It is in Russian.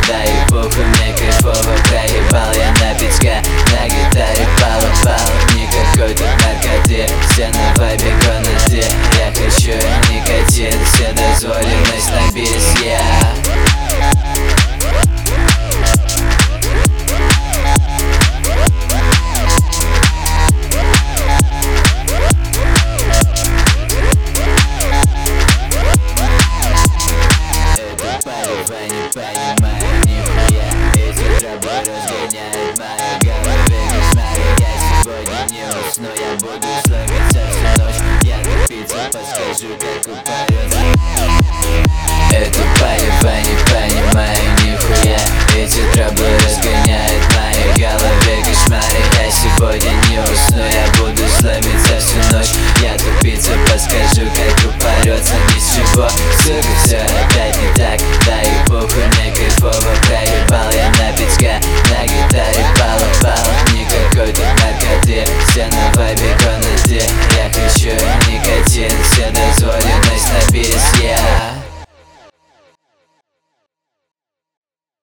Да и похуй, мне кайфово, проебал я на пицка. На гитаре пало, никакой тут наркоты. Все на вайбе комнате, я хочу никотин. Вседозволенность на бис, Вы не понимаю нихуя. Эти трабы разгоняют мои головы кошмары. Я сегодня не усну, я буду слагаться всю ночь. Я тупица, подскажу, как упадет. Эту парень, вы не понимаю